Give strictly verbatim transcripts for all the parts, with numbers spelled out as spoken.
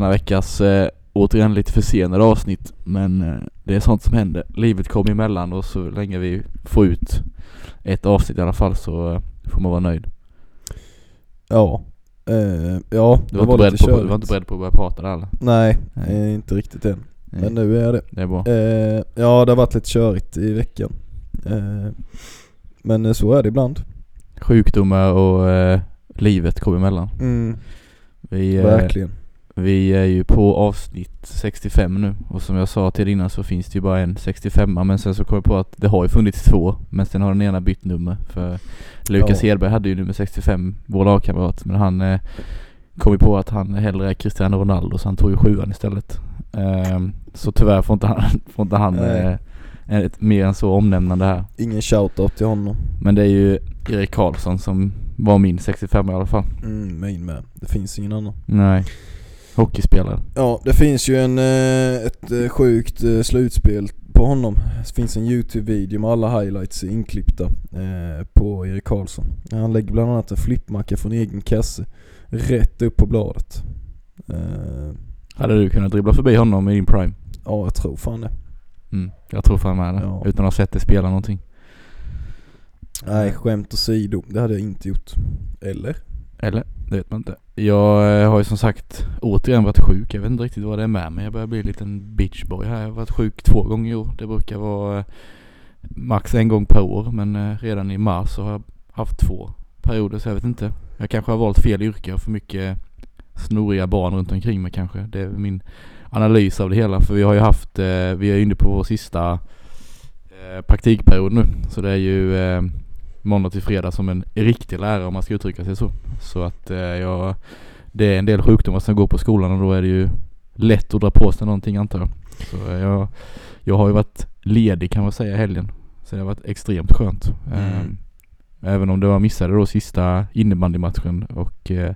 veckas eh, återigen lite försenade avsnitt. Men eh, det är sånt som händer. Livet kommer emellan och så länge vi får ut ett avsnitt i alla fall så eh, får man vara nöjd. Ja. Eh, ja, Du var, var inte på, du var inte beredd på att börja prata där eller? Nej, Nej. inte riktigt än. Nej. Men nu är det. Det är bra. Eh, ja, det har varit lite körigt i veckan. Eh, men så är det ibland. Sjukdomar och eh, livet kommer emellan. Mm. Vi, eh, Verkligen. Vi är ju på avsnitt sextiofem nu. Och som jag sa till innan så finns det ju bara en sextiofem. Men sen så kom jag på att det har ju funnits två. Men sen har den ena bytt nummer. För Lukas ja. Hedberg hade ju nummer sextiofem, vår lagkamrat. Men han eh, kom ju på att han hellre är Cristiano Ronaldo. Så han tog ju sjuan istället. Eh, så tyvärr får inte han, får inte han eh, ett, mer än så omnämnande här. Ingen shoutout till honom. Men det är ju Erik Karlsson som var min sextiofem i alla fall. Mm, min med. Det finns ingen annan. Nej. Hockeyspelare. Ja, det finns ju en, ett sjukt slutspel på honom. Det finns en YouTube-video med alla highlights inklippta eh, på Erik Karlsson. Han lägger bland annat en flippmacka från egen kasse rätt upp på bladet. Eh, Hade du kunnat dribbla förbi honom i din prime? Ja, jag tror fan det. Mm, jag tror fan med det. Ja. Utan att ha sett det spela någonting. Nej, skämt åsido. Det hade jag inte gjort. Eller? Eller? Det vet man inte. Jag har ju som sagt återigen varit sjuk. Jag vet inte riktigt vad det är med mig. Jag börjar bli en liten bitchboy här. Jag har varit sjuk två gånger i år. Det brukar vara max en gång per år. Men redan i mars så har jag haft två perioder. Så jag vet inte. Jag kanske har valt fel yrke och för mycket snoriga barn runt omkring mig kanske. Det är min analys av det hela. För vi har ju haft, vi är inne på vår sista praktikperiod nu. Så det är ju måndag till fredag som en riktig lärare om man ska uttrycka sig så. Så att eh, jag, det är en del sjukdomar som går på skolan och då är det ju lätt att dra på sig någonting antar jag. Så eh, jag, jag har ju varit ledig kan man säga helgen. Så det har varit extremt skönt. Mm. Eh, även om det var missade då sista innebandymatchen och eh,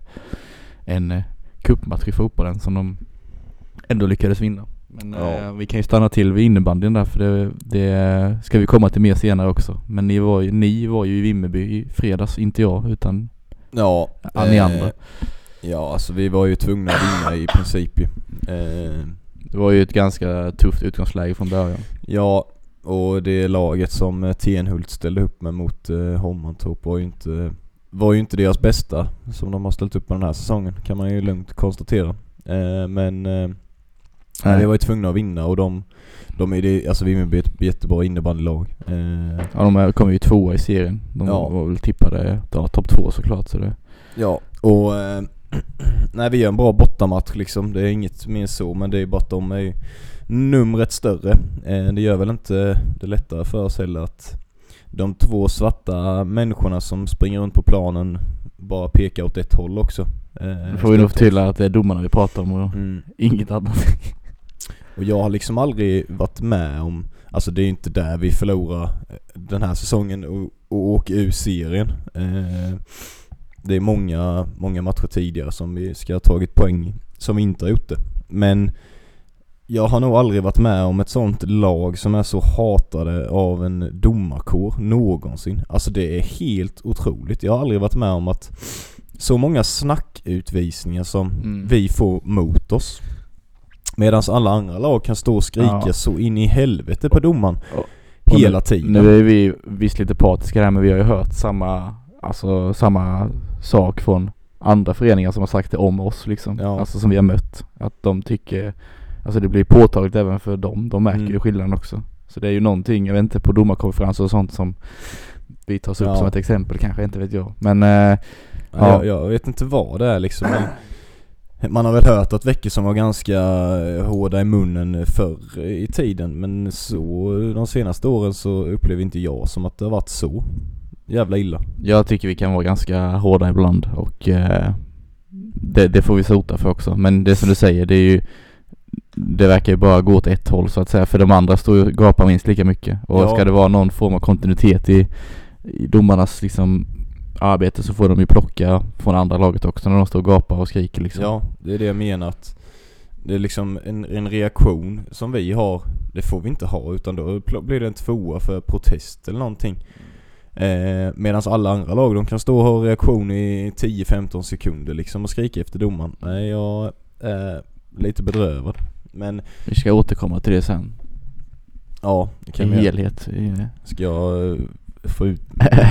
en eh, cupmatch i fotbollen som de ändå lyckades vinna. Men ja. eh, vi kan ju stanna till vid innebandyn där för det, det ska vi komma till mer senare också. Men ni var ju, ni var ju i Vimmerby i fredags, inte jag utan ja, ja, ni andra. Eh, ja, alltså vi var ju tvungna att vinna i princip ju. Eh, det var ju ett ganska tufft utgångsläge från början. Ja, och det laget som Tenhult ställde upp med mot eh, Hommantorp var ju inte var ju inte deras bästa som de har ställt upp med den här säsongen kan man ju lugnt konstatera. Eh, men eh, Nej, vi var ju tvungna att vinna och de, de är det, alltså vi är ett jättebra innebandylag. Eh, ja, de kom ju tvåa i serien. De ja. var väl tippade ja, topp två såklart. Så det. Ja, och eh, nej, vi gör en bra bortamatch liksom. Det är inget mer så, men det är bara att de är numret större. Eh, det gör väl inte det lättare för oss heller att de två svarta människorna som springer runt på planen bara pekar åt ett håll också. Eh, får vi nog förtydliga att det är domarna vi pratar om och mm. inget annat. Och jag har liksom aldrig varit med om, alltså det är inte där vi förlorar den här säsongen och, och åker ur serien. Eh, det är många, många matcher tidigare som vi ska ha tagit poäng som vi inte har gjort det. Men jag har nog aldrig varit med om ett sånt lag som är så hatade av en domarkår någonsin. Alltså det är helt otroligt. Jag har aldrig varit med om att så många snackutvisningar som mm. vi får mot oss. Medan alla andra lag kan stå och skrika ja. så in i helvete på domaren och, och hela nu, tiden. Nu är vi visst lite partiska här, men vi har ju hört samma, alltså, samma sak från andra föreningar som har sagt det om oss liksom. Ja. Alltså som vi har mött. Att de tycker, alltså det blir påtagligt även för dem. De märker mm. ju skillnaden också. Så det är ju någonting, jag vet inte, på domarkonferenser och sånt som vi tar upp ja. som ett exempel kanske, inte vet jag. Men äh, ja. jag, jag vet inte vad det är liksom. Man har väl hört att veckor som var ganska hårda i munnen förr i tiden. Men så de senaste åren så upplever inte jag som att det har varit så jävla illa. Jag tycker vi kan vara ganska hårda ibland. Och eh, det, det får vi sota för också. Men det som du säger, det är ju, det verkar ju bara gå åt ett håll så att säga. För de andra står ju gapar minst lika mycket. Och ja. ska det vara någon form av kontinuitet i, i domarnas liksom arbete så får de ju plocka från andra laget också när de står och gapar och skriker liksom. Ja, det är det jag menar, att det är liksom en, en reaktion som vi har, det får vi inte ha, utan då blir det en tvåa för protest eller någonting. Eh, medan alla andra lag, de kan stå och ha reaktion i tio femton sekunder liksom och skrika efter domaren. Nej, jag, eh, lite bedrövad. Men vi ska återkomma till det sen. Ja, det kan I vi helhet. Ska jag uh, få ut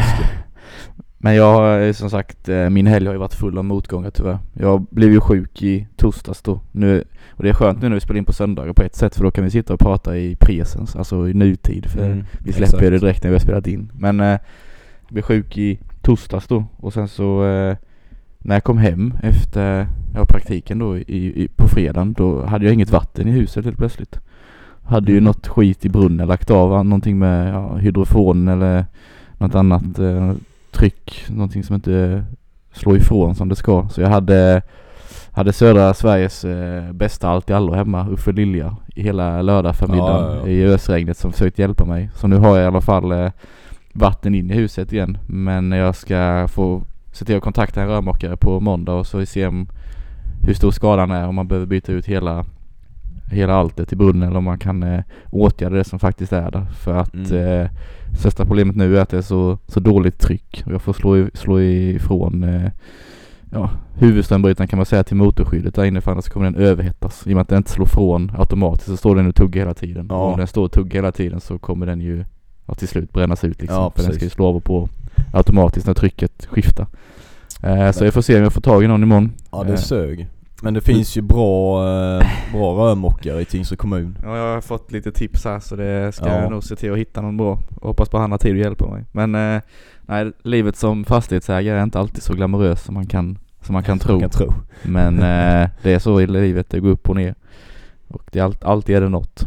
Men jag har som sagt, min helg har ju varit full av motgångar tyvärr. Jag blev ju sjuk i torsdags då. Nu, och det är skönt nu när vi spelar in på söndagar på ett sätt, för då kan vi sitta och prata i presens, alltså i nutid. För mm, vi släpper exakt. Det direkt när vi har spelat in. Men eh, jag blev sjuk i torsdags då. Och sen så eh, när jag kom hem efter ja, praktiken då i, i, på fredagen, då hade jag inget vatten i huset helt plötsligt. Hade ju något skit i brunnen lagt av, någonting med ja, hydrofon eller något annat eh, tryck, någonting som inte slår ifrån som det ska. Så jag hade hade södra Sveriges eh, bästa allt i allo hemma, Uffe Lilja, i hela lördag förmiddagen ja, ja, ja. i ösregnet som försökt hjälpa mig. Så nu har jag i alla fall eh, vatten in i huset igen, men jag ska få se till att kontakta en rörmokare på måndag och så vi ser om hur stor skadan är, om man behöver byta ut hela hela alltet i brunnen eller om man kan eh, åtgärda det som faktiskt är där. För att mm. eh, största problemet nu är att det är så, så dåligt tryck och jag får slå, i, slå ifrån eh, ja, huvudströmbrytaren kan man säga till motorskyddet där inne, för annars kommer den överhettas. I och med att den inte slår från automatiskt så står den och tuggar hela tiden. Ja. Och om den står och tuggar hela tiden så kommer den ju ja, till slut brännas ut liksom. Ja, för den ska ju slå av och på automatiskt när trycket skiftar. Eh, så jag får se om jag får tag i någon imorgon. Ja, det är sög. Men det finns ju bra, eh, bra rörmokare i Tingsryd kommun. Ja, jag har fått lite tips här så det ska ja. jag nog se till att hitta någon bra. Och hoppas på att han har tid att hjälpa mig. Men eh, nej, livet som fastighetsägare är inte alltid så glamoröst som man kan, som man kan, tro. Man kan tro. Men eh, det är så i livet, det går upp och ner. Och det är all, alltid är det något.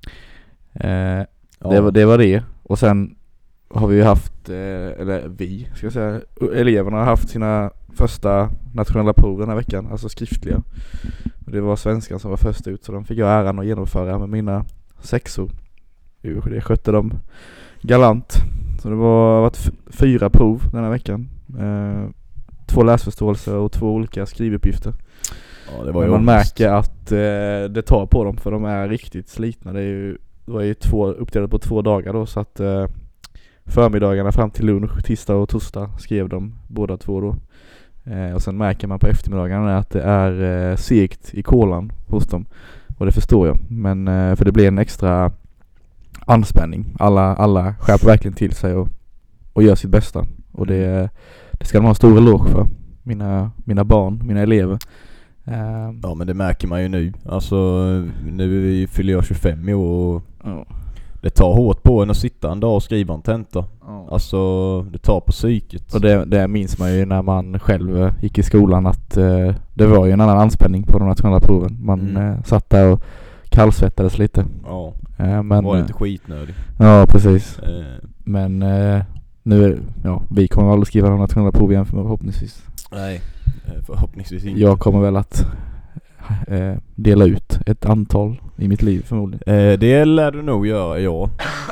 Eh, ja. det, var, det var det. Och sen har vi ju haft, eh, eller vi ska jag säga, eleverna har haft sina första nationella prov den här veckan, alltså skriftliga. Och det var svenskan som var först ut, så de fick jag äran att genomföra med mina sexor. Jo, det skötte de galant. Så det var varit f- fyra prov den här veckan. Eh, två läsförståelser och två olika skrivuppgifter. Ja, det var ju man märker att eh, det tar på dem, för de är riktigt slitna. Det, är ju, det var ju två, uppdelat på två dagar då, så att eh, förmiddagarna fram till lunch, tisdag och torsdag skrev de båda två då. Eh, och sen märker man på eftermiddagarna att det är eh, segt i kolan hos dem. Och det förstår jag. Men eh, för det blir en extra anspänning. Alla, alla skärper verkligen till sig och, och gör sitt bästa. Och det, det ska de ha en stor eloge för. Mina, mina barn, mina elever. Eh, ja, men det märker man ju nu. Alltså nu fyller jag tjugofem i år och ja. Det tar hårt på en att sitta en dag och skriva en tenta. Ja. Alltså det tar på psyket. Och det, det minns man ju när man själv gick i skolan, att eh, det var ju en annan anspänning på de nationella proven. Man mm. eh, satt där och kallsvettades lite. Ja, eh, men, var lite skitnödig. Ja, precis. Eh. Men eh, nu är, ja, vi kommer aldrig skriva de nationella prov igen förhoppningsvis. Nej, förhoppningsvis inte. Jag kommer väl att eh, dela ut ett antal i mitt liv förmodligen. Eh, det lär du nog göra, ja.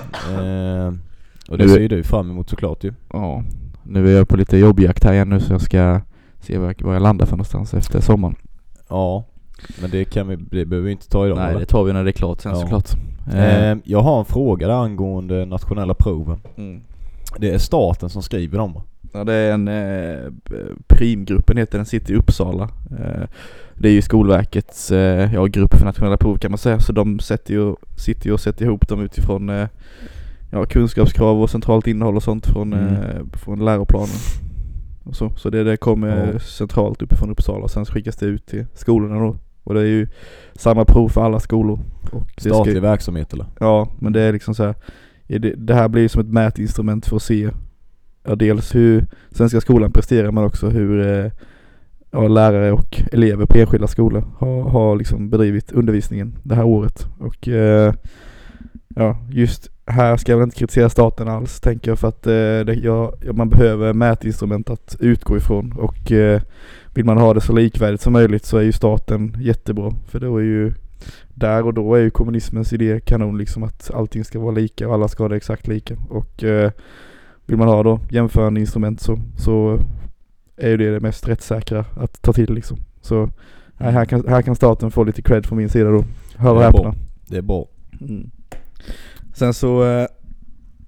Eh, och det nu, ser du fram emot såklart ju. Ja, nu är jag på lite jobbjakt här igen nu, så jag ska se var jag, var jag landar för någonstans efter sommaren. Ja, men det, kan vi, det behöver vi inte ta idag. Nej, eller? det tar vi när det är klart sen ja. såklart. Eh, eh, jag har en fråga där angående nationella proven. Mm. Det är staten som skriver dem. Ja, det är en eh, primgruppen heter den, sitter i Uppsala. Eh, det är ju Skolverkets eh, ja, grupp för nationella prov kan man säga. Så de sätter ju, sitter ju och sätter ihop dem utifrån eh, ja, kunskapskrav och centralt innehåll och sånt från, mm. eh, från läroplanen. Och så så det, det kommer ja. centralt uppifrån Uppsala. Sen skickas det ut till skolorna då. Och det är ju samma prov för alla skolor. Och det statlig ska, verksamhet eller? Ja, men det är liksom så här. Det, det här blir som ett mätinstrument för att se ja, dels hur svenska skolan presterar, men också hur eh, ja, lärare och elever på enskilda skolor har, har liksom bedrivit undervisningen det här året. Och eh, ja, just här ska jag väl inte kritisera staten alls, tänker jag, för att eh, det, ja, man behöver mätinstrument att utgå ifrån. Och eh, vill man ha det så likvärdigt som möjligt så är ju staten jättebra, för då är ju där och då är ju kommunismens idé kanon, liksom att allting ska vara lika och alla ska ha det exakt lika. Och eh, vill man ha då jämförande instrument så, så är ju det det mest rättssäkra att ta till liksom. Så här, här, kan, här kan staten få lite cred från min sida då. Hör och häpna. Det är bra. Mm. Sen så eh,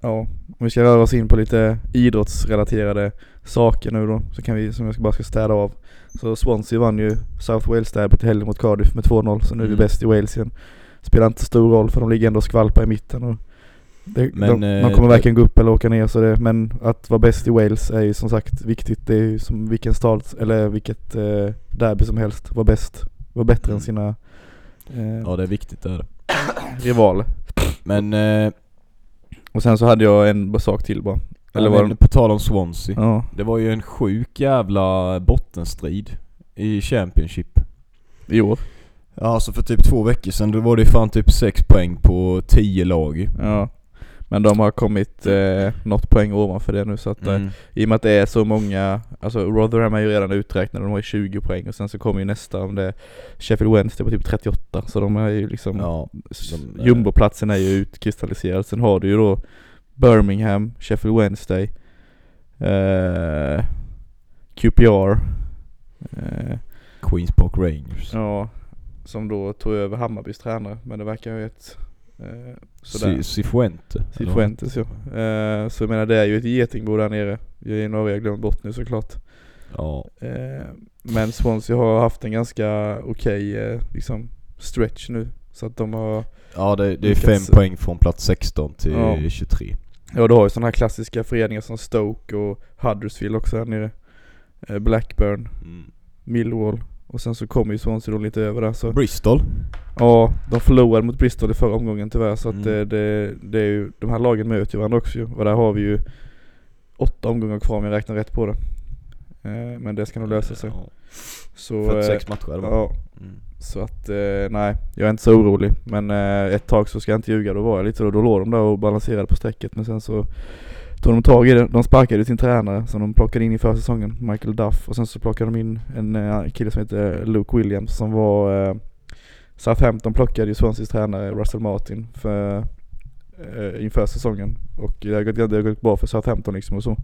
ja, om vi ska röra oss in på lite idrottsrelaterade saker nu då, så kan vi, som jag ska bara ska städa av. Så Swansea vann ju South Wales derbyt i helgen mot Cardiff med två noll, så nu är vi Mm. bäst i Wales igen. Spelar inte stor roll för de ligger ändå och skvalpar i mitten och det, Men, de, eh, de kommer varken gå upp eller åka ner, så det, men att vara bäst i Wales är ju som sagt viktigt. Det är ju som vilken stad eller vilket eh, derby som helst. Vara bäst, vara bättre Mm. än sina eh, Ja, det är viktigt det är det. rivaler. Men eh, Och sen så hade jag en sak till bara. Eller ja, var men på tal om Swansea. Ja, Det var ju en sjuk jävla bottenstrid i Championship. i år. Ja, alltså för typ två veckor sedan då var det fan typ sex poäng på tio lag. Ja. Men de har kommit eh, något poäng ovanför det nu, så att eh, Mm. i och med att det är så många, alltså Rotherham är ju redan uträknade, de har ju tjugo poäng och sen så kommer ju nästa, om det är Sheffield Wednesday på typ trettioåtta, så de är ju liksom Ja, s- de är- jumboplatsen är ju utkristalliserad. Sen har du ju då Birmingham, Sheffield Wednesday, eh, Q P R, eh, Queens Park Rangers. ja, som då tog över Hammarbys tränare, men det verkar ju ett eh, sådär. C- Cifuente. Cifuentes, ja. Eh, så jag menar, det är ju ett getingbo där nere. Jag är några jag glömt bort nu såklart. Ja. Eh, men Swansea har haft en ganska okej eh, liksom stretch nu. Så att de har, Ja, det, det är lyckats- fem poäng från plats sexton till Ja. tjugotre. ja, du har ju sådana här klassiska föreningar som Stoke och Huddersfield också här nere. Eh, Blackburn, Mm. Millwall. Och sen så kommer ju Swansea då lite över där. Så Bristol. ja, de förlorade mot Bristol i förra omgången tyvärr. Så att Mm. det, det, det är ju, de här lagen möter ju varandra också ju. Och där har vi ju åtta omgångar kvar om jag räknar rätt på det. Eh, men det ska nog lösa sig. Ja. Så, fyrtiosex eh, matcher är det va? ja, Mm. så att eh, nej, jag är inte så orolig. Men eh, ett tag så ska jag inte ljuga, då var jag lite då, då låg de där och balanserade på strecket. Men sen så tog de tag i det. De sparkade sin tränare som de plockade in i förra säsongen, Michael Duff. Och sen så plockade de in en eh, kille som heter Luke Williams som var eh, Southampton plockade ju Swanseas tränare Russell Martin för eh, inför säsongen. Och det har gått, det har gått bra för Southampton liksom och så.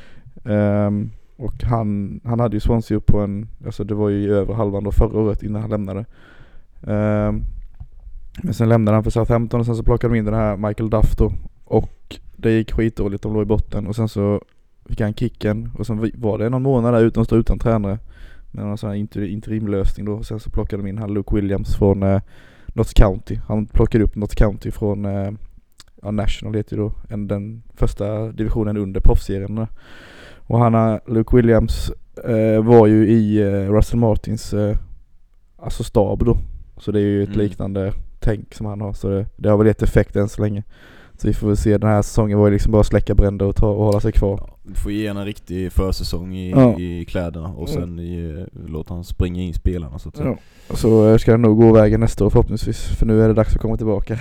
Ehm, och han, han hade ju Swansea upp på en, alltså det var ju över halvan då förra året innan han lämnade. Ehm, men sen lämnade han för Southampton och sen så plockade de in den här Michael Duff då. Och det gick skitdåligt, de låg i botten. Och sen så fick han kicken. Och sen var det någon månad där utan att stå utan tränare. Men någon sån här inter, interimlösning då. Och sen så plockade de in han Luke Williams från eh, Notts County. Han plockade upp Notts County från eh, ja, National heter ju då. En, den första divisionen under proffsserien där. Och han har, Luke Williams eh, var ju i eh, Russell Martins eh, alltså stab då. Så det är ju ett Mm. liknande tänk som han har. Så det, det har väl gett effekt än så länge. Så vi får väl se, den här säsongen var ju liksom bara släcka bränder och, ta, och hålla sig kvar. Ja, du får ge en riktig försäsong i, Ja. i kläderna och sen i, låta han springa in spelarna så att säga. Ja. Så eh, ska det nog gå vägen nästa år förhoppningsvis. För nu är det dags att komma tillbaka.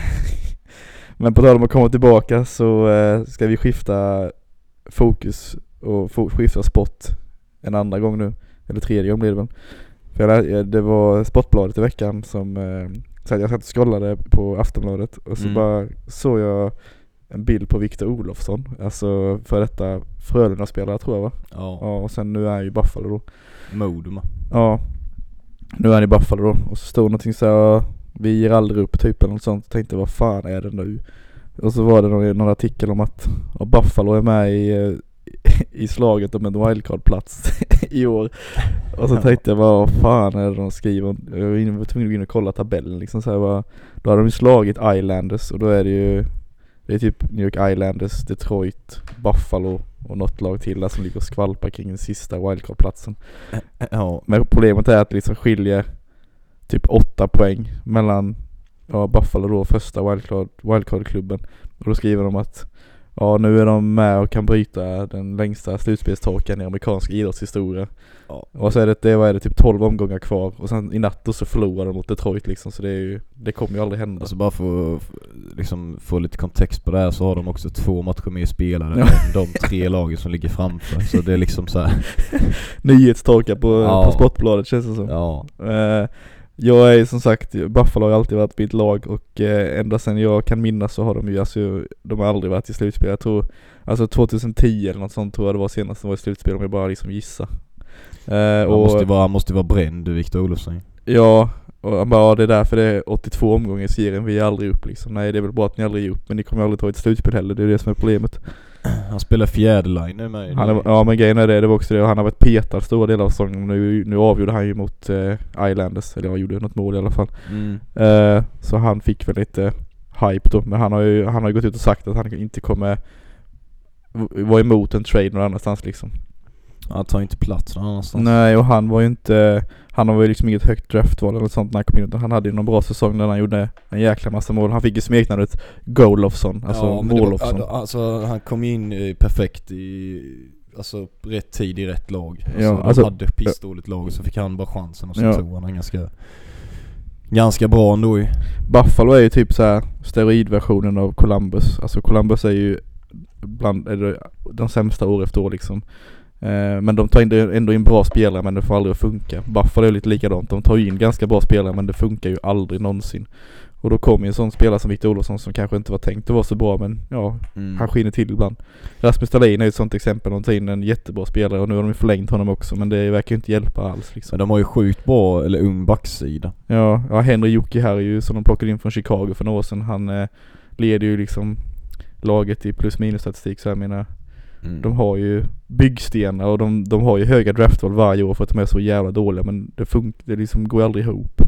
Men på tal om att komma tillbaka så eh, ska vi skifta fokus och få, skifta sport en andra gång nu. Eller tredje gång blir det väl. För jag, det var Sportbladet i veckan som eh, så jag satt och scrollade på Aftonbladet och så Mm. bara såg jag en bild på Victor Olofsson, alltså för detta Frölunda-spelare tror jag va? Ja, Ja, och sen nu är han ju i Buffalo då. Moduma. Ja, nu är han i Buffalo då. Och så stod någonting så här, vi ger aldrig upp typ eller något sånt. Jag tänkte, vad fan är det nu? Och så var det någon, någon artikel om att ja, Buffalo är med i, i slaget om en wildcard-plats i år. Och så tänkte jag, vad fan är det de skriver? Jag var inne- var tvungen att gå in och kolla tabellen liksom så här, bara, då har de ju slagit Islanders och då är det ju det är typ New York Islanders, Detroit, Buffalo och något lag till där som ligger och skvalpar kring den sista wildcard-platsen. Ja, Men problemet är att det liksom skiljer typ åtta poäng mellan ja, Buffalo då, första wildcard, wildcard-klubben. Och då skriver de att ja, nu är de med och kan bryta den längsta slutspelstorkan i amerikansk idrottshistoria. ja. Och så är det, det, vad är det typ tolv omgångar kvar. Och sen i natt då så förlorar de mot Detroit liksom. Så det, är ju, det kommer ju aldrig hända. Alltså bara för att liksom få lite kontext på det här så har de också två matcher mer spelare Ja. än de tre lagen som ligger framför. Så det är liksom så här. Nyhetstorka på, Ja. på Sportbladet känns det som. Ja, Eh, jag är som sagt, Buffalo har ju alltid varit mitt lag och eh, ända sedan jag kan minnas så har de ju alltså, de har aldrig varit i slutspel. Jag tror, alltså tjugohundratio eller något sånt tror jag det var senast de var i slutspel om jag bara liksom gissa. Eh, han och, måste ju vara, han måste ju vara bränd, Victor Olofsson. ja, Och han bara, ja, det är därför det är åttiotvå omgångar i serien, vi är aldrig upp liksom. Nej, det är väl bra att ni aldrig är upp, men ni kommer aldrig ta ett slutspel heller, det är det som är problemet. Han spelar fjärde line nu med. Han är, ja, men grejen är det, det var också det, han har varit petad stora delar av säsongen. Nu, nu avgjorde han ju mot eh, Islanders, eller jag gjorde något mål i alla fall. Mm. Eh, så han fick väl lite hype då, men han har ju han har ju gått ut och sagt att han inte kommer vara emot en trade någon annanstans liksom. Han tar inte plats någon annanstans. Nej, och han var ju inte, han var ju liksom inget högt draftval eller något sånt när han kom in, utan han hade ju någon bra säsong där han gjorde en jäkla massa mål. Han fick ju smeknamnet Golofsson, alltså ja, Målofsson. Alltså han kom in i perfekt i, alltså rätt tid i rätt lag. Alltså, ja, de alltså, hade pissdåligt lag och så fick han bara chansen och så ja. tog han en ganska ganska bra ändå ju. Buffalo är ju typ så här steroidversionen av Columbus. Alltså Columbus är ju bland är det, de sämsta år efter år liksom. Eh, men de tar in, ändå in bra spelare, men det får aldrig att funka. Buffalo är lite likadant. De tar in ganska bra spelare, men det funkar ju aldrig någonsin. Och då kommer ju en sån spelare som Victor Olofsson som kanske inte var tänkt att vara så bra, men ja, mm. han skiner till ibland. Rasmus Dahlin är ju ett sånt exempel. De tar in en jättebra spelare och nu har de förlängt honom också, men det verkar ju inte hjälpa alls liksom. Men de har ju sjukt bra, eller ung backsida. Ja, ja Henry Jocke här är ju, som de plockade in från Chicago för några år sedan. Han eh, leder ju liksom laget i plus minus statistik, så jag menar mm. de har ju byggstenar och de, de har ju höga draftval varje år för att de är så jävla dåliga, men det funkar, det liksom går aldrig ihop.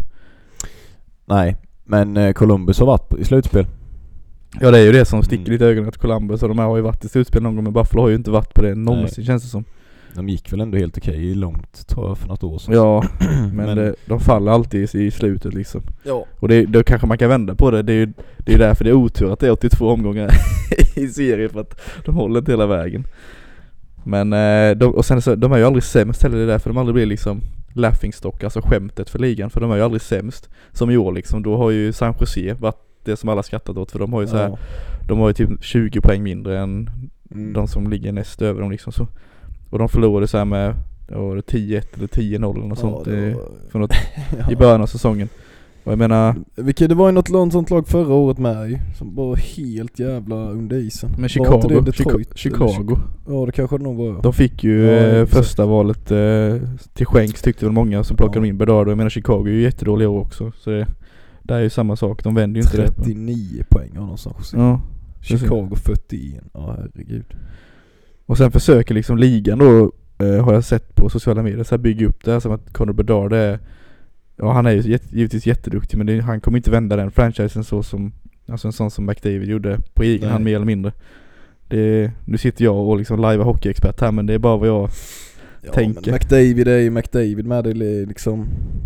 Nej, men eh, Columbus har varit i slutspel. Ja, det är ju det som sticker mm. lite i ögonen, att Columbus och de här har ju varit i slutspel någon gång, men Buffalo har ju inte varit på det någonsin, känns det som. De gick väl ändå helt okej i långt, tror jag, för något år sedan. Ja, men, men det, de faller alltid i, i slutet liksom. Ja. Och det, då kanske man kan vända på det. Det är ju det är därför det är otur att det är åttiotvå omgångar i serien, för att de håller inte hela vägen. Men de, och sen så, de är ju aldrig sämst heller, det är därför de aldrig blir liksom laughingstock, alltså skämtet för ligan, för de är ju aldrig sämst. Som i år liksom, då har ju San Jose varit det som alla skrattat åt, för de har ju så här, ja. de har ju typ tjugo poäng mindre än mm. de som ligger näst över dem liksom så. Och de förlorade så här med ja, tio ett eller tio noll eller något ja, sånt i, för något, ja. i början av säsongen. Och jag menar, vilket det var ju något lag, sånt lag förra året med som var helt jävla under isen. Men Chicago, det Detroit, Chicago. Ja, det kanske det nog var. De fick ju ja, eh, första valet eh, till skänks, tyckte väl många som plockade ja. in Bedard. Jag menar, Chicago är ju jättedåliga år också, så det, det är ju samma sak. De vänder ju inte det. trettionio poäng av någonstans. Ja. Chicago fyrtioen. Ja, herregud. Och sen försöker liksom ligan då, eh, har jag sett på sociala medier, så här bygga upp det här som att Connor Bedard är, ja, han är ju jätt, givetvis jätteduktig, men det, han kommer inte vända den franchisen så som, alltså en sån som McDavid gjorde på egen hand mer eller mindre. Det, nu sitter jag och liksom live hockeyexpert här, men det är bara vad jag ja, tänker. Men McDavid är ju McDavid med det liksom.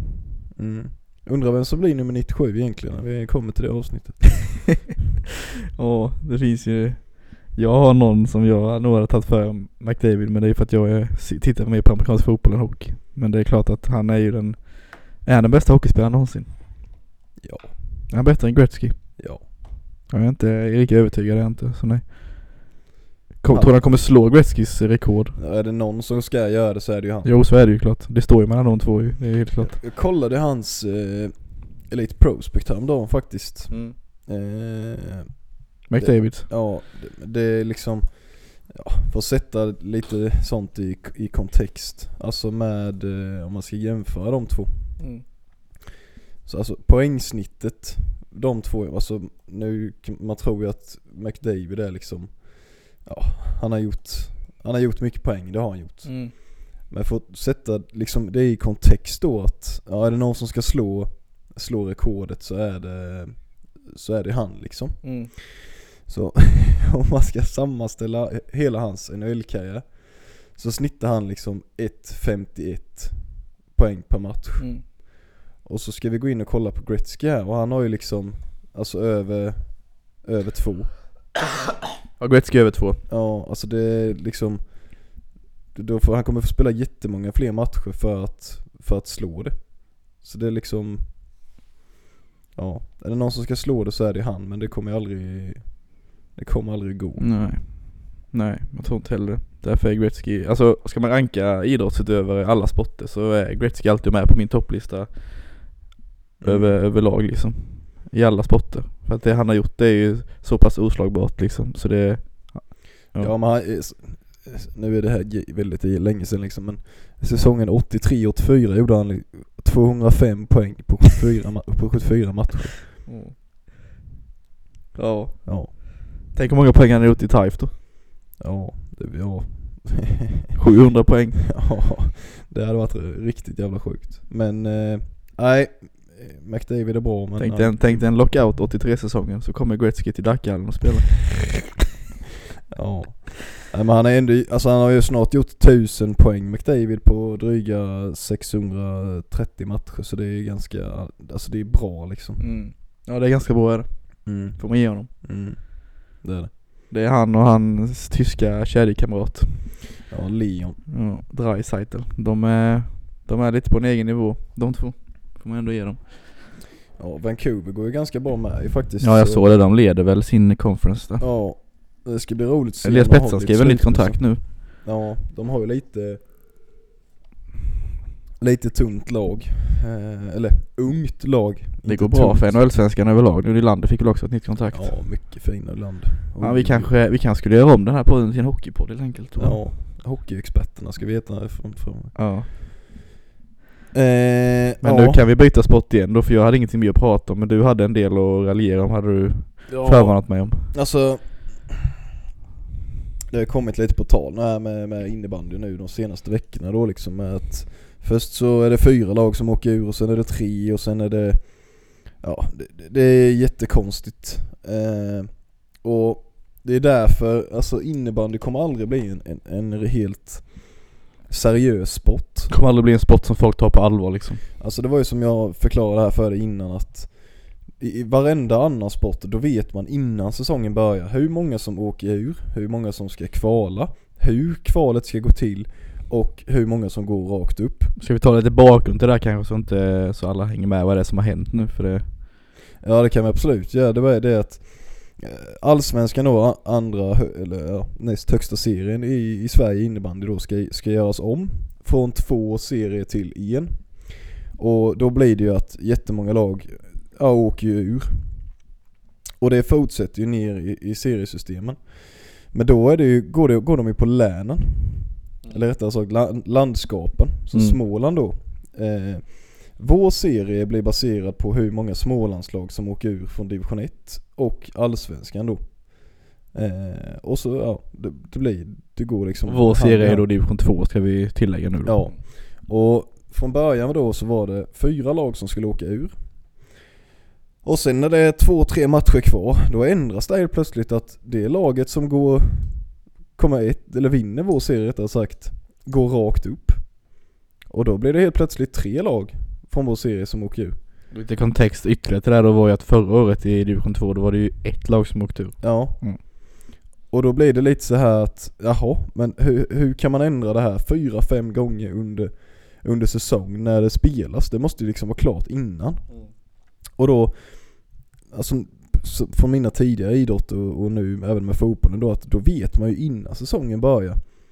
Mm. Undrar vem som blir nummer nittiosju egentligen när vi kommer till det avsnittet. Ja, det finns ju. Jag har någon som jag nog hade tagit för McDavid, men det är för att jag är, tittar mer på amerikansk fotboll än hockey. Men det är klart att han är ju den, är han den bästa hockeyspelaren någonsin. Ja. Är han bättre än Gretzky? Ja. Jag är inte lika övertygad, är jag inte, så nej. Kom, tror han kommer slå Gretzkys rekord? Ja, är det någon som ska göra det så är det ju han. Jo, så är det ju klart. Det står ju mellan de två ju, det är helt klart. Jag, jag kollade hans eh, Elite Prospect häromdagen faktiskt. Mm. Eh, McDavid. Det, ja, det, det är liksom, ja, för att sätta lite sånt i, i kontext. Alltså med, eh, om man ska jämföra de två. Mm. Så alltså poängsnittet, de två, alltså nu, man tror ju att McDavid är liksom, ja, han har gjort, han har gjort mycket poäng, det har han gjort. Mm. Men för att sätta liksom det i kontext då, att ja, är det någon som ska slå, slå rekordet så är det, så är det han liksom. Mm. Så om man ska sammanställa hela hans N H L-karriär så snittar han liksom ett komma femtioett poäng per match. Mm. Och så ska vi gå in och kolla på Gretzky här, och han har ju liksom alltså över över två. Ja, Gretzky över två. Ja, alltså det är liksom, då får, han kommer få spela jättemånga fler matcher för att för att slå det. Så det är liksom, ja, är det någon som ska slå det så är det han, men det kommer aldrig det kommer aldrig gå. Nej. Nej, jag tror inte heller. Därför är Gretzky, alltså ska man ranka idrottsutövare alla sporter så är Gretzky alltid med på min topplista mm. över, överlag liksom. I alla sporter. För att det han har gjort, det är ju så pass oslagbart liksom. Så det, ja, ja men han, nu är det här väldigt länge sedan liksom, men säsongen åttiotre åttiofyra gjorde han tvåhundrafem poäng på sjuttiofyra, på sjuttiofyra matcher. Mm. Ja. Ja. Tänk hur många poäng han har gjort i Taif då. Ja, det ja. sjuhundra poäng. Ja, det hade varit riktigt jävla sjukt. Men eh, nej, McDavid är bra, men tänk dig en, tänk dig en lockout åttiotre-säsongen, så kommer Gretzky till Dackhallen och spelar. Ja. Nej, men han är ändå, alltså han har ju snart gjort tusen poäng McDavid på dryga sexhundratrettio matcher, så det är ganska, alltså det är bra liksom. Mm. Ja, det är ganska bra är det. Mm. Får man ge honom. Mm. Det är det. Det är han och hans tyska kedjekamrat. Ja, Leon. Ja, Draisaitl. De är, de är lite på en egen nivå, de två. Får man ändå ge dem. Ja, Vancouver går ju ganska bra med faktiskt. Ja, jag så... såg det. De leder väl sin conference där. Ja, det ska bli roligt att se. Elias Pettersson skriver nytt kontrakt nu. Ja, de har ju lite lite tunt lag. Eh, eller ungt lag. Det går bra tunt. För N H L-svenskan överlag. Nu Nylander fick väl också ett nytt kontrakt. Ja, mycket fina land. Ja, vi kanske vi kanske skulle göra om den här podden till en hockeypodd helt enkelt. Ja, hockeyexperterna ska veta från från. Ja. Eh, men ja. nu kan vi byta sport igen då, för jag hade ingenting mer att prata om, men du hade en del att raljera om, hade du ja. förvarnat mig om. Alltså, det har kommit lite på tal här med, med innebandy nu de senaste veckorna då liksom, med att först så är det fyra lag som åker ur och sen är det tre och sen är det ja, det, det är jättekonstigt. Eh, och det är därför, alltså innebandy kommer aldrig bli en, en, en helt seriös sport. Det kommer aldrig bli en sport som folk tar på allvar liksom. Alltså det var ju som jag förklarade här för dig innan, att i varenda annan sport då vet man innan säsongen börjar hur många som åker ur, hur många som ska kvala, hur kvalet ska gå till och hur många som går rakt upp. Ska vi ta lite bakgrund till det där kanske, så inte så alla hänger med vad det är som har hänt nu för det. Ja, det kan vi absolut göra. Ja, det var det att Allsvenskan då, andra eller ja, näst högsta serien i, i Sverige innebandy då ska, ska göras om från två serier till en. Och då blir det ju att jättemånga lag ja, åker ju ur. Och det fortsätter ju ner i, i seriesystemen. Men då är det ju, går, det, går de ju på länen. Mm. Eller rättare sagt land, landskapen. Så mm. Småland då. Eh, vår serie blir baserad på hur många Smålandslag som åker ur från division ett och Allsvenskan då. Eh, och så ja, det, det blir det går liksom. Vår serie är då division två, ska vi tillägga nu då. Ja. Och från början då så var det fyra lag som skulle åka ur. Och sen när det är två, tre matcher kvar, då ändras det helt plötsligt att det laget som går kommer ett, eller vinner vår serie rättare sagt, går rakt upp. Och då blir det helt plötsligt tre lag från vår serie som åker ur. Lite kontext ytterligare till det här då var ju att förra året i division två då var det ju ett lag som åkte ur. Ja. Mm. Och då blir det lite så här att jaha, men hur, hur kan man ändra det här fyra, fem gånger under, under säsong när det spelas? Det måste ju liksom vara klart innan. Mm. Och då alltså från mina tidigare idrott och, och nu även med fotbollen då, att då vet man ju innan säsongen börjar.